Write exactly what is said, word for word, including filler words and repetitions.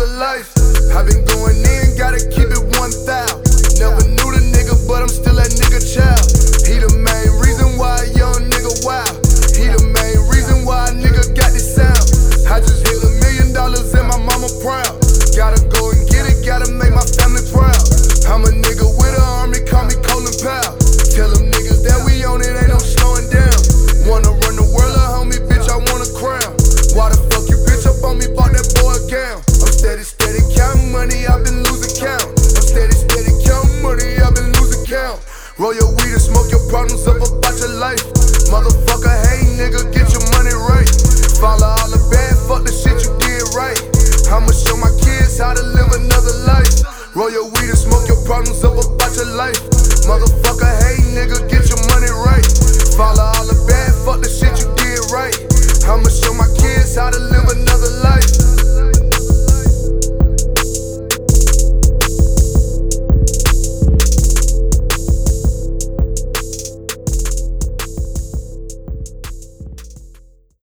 another life. I been going in, gotta keep it one thou. Never knew the nigga, but I'm still that nigga child. He the main reason why a young nigga wild. He the main reason why a nigga got this sound. I just hit a million dollars and my mama proud. Gotta go and get it, gotta make my family proud. I'm a nigga with an army, call me Colin Powell. Tell them niggas that we on it, ain't no slowing down. Wanna run the world, a homie, bitch, I want a crown. Why the fuck you bitch up on me, bought that boy a gown? I'm steady, steady counting money, I've been losing count. I'm steady, steady counting money, I've been losing count. Roll your weed and smoke your problems up about your life. Motherfucker, hey nigga, get your money right. Follow all the bad, fuck the shit you did right. I'ma show my kids how to live another life. Roll your weed